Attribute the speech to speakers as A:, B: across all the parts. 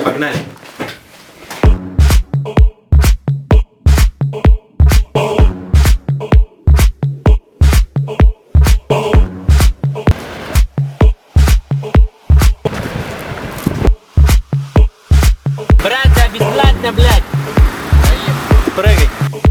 A: Погнали.
B: Братья, бесплатно, блядь! Прыгай!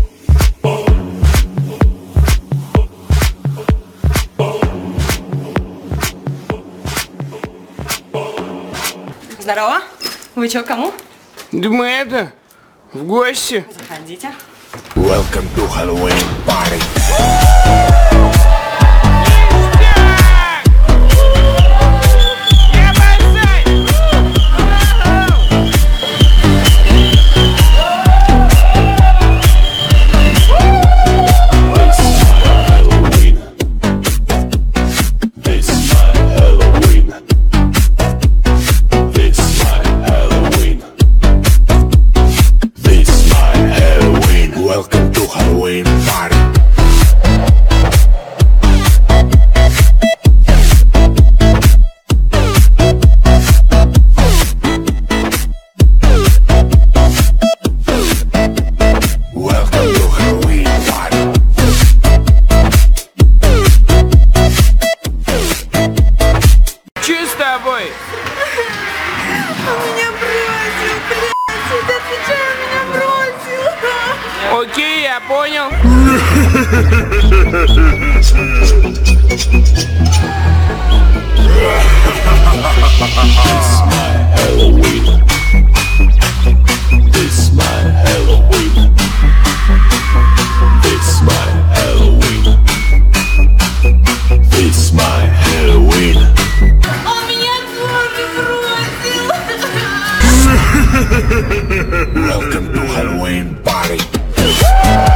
C: Здорово. Вы чё, кому?
D: Да мы это, в гости.
C: Заходите.
E: Welcome to Halloween party. Welcome to Halloween party. Welcome to Halloween party.
D: Че с тобой?
C: Меня бросил, блядь! Ты отвечай, меня бросил!
D: Окей, я понял.
E: Halloween. This my Halloween. This my Halloween. This my Halloween.
C: Он меня тоже бросил!
E: Welcome to Halloween party.